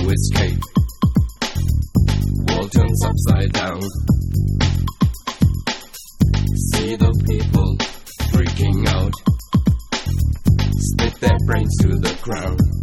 to escape. World turns upside down. See the people freaking out, spit their brains to the ground.